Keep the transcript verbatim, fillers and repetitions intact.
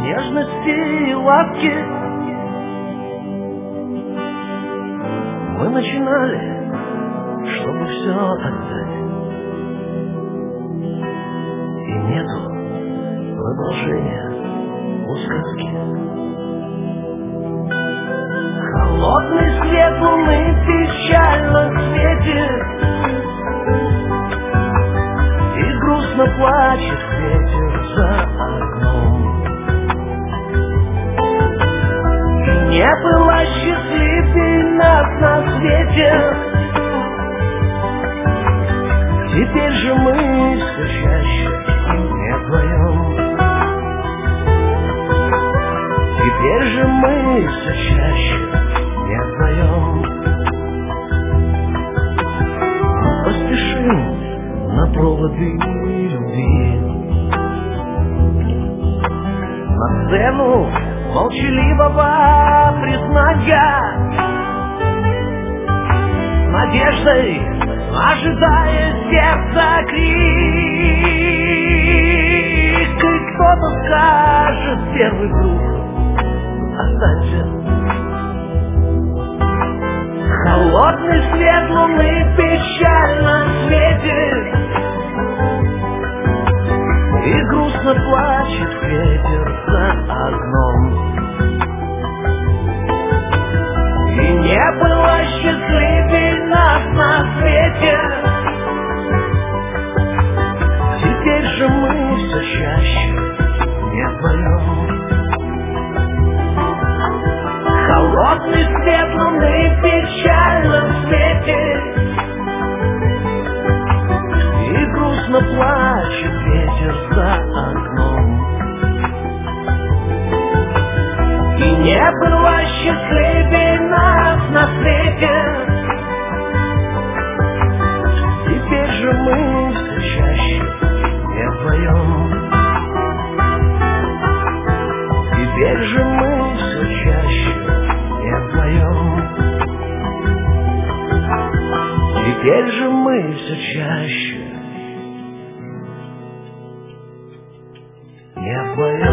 нежности и ласки. Мы начинали, чтобы все отдать, и нету продолжения у сказки. Холодный свет луны печально светит, и грустно плачет ветер за окном. И не было счастливей нас на свете, теперь же мы все чаще не вдвоем. Теперь же мы все чаще не вдвоем. Поспешим на проводы любви, на сцену молчаливого признания, с надеждой ожидая сердца крик. И кто-то скажет: первый друг, останься. Холодный свет луны печально светит, и грустно плачет ветер за окном. И не было счастливей нас на свете, теперь же мы все чаще не вдвоем. Холодный свет луны печально светит, и грустно плачет ветер за окном. И не было счастливей нас на свете, теперь же мы все чаще не вдвоем. Теперь же мы все чаще не вдвоем. Теперь же мы все чаще не вдвоем.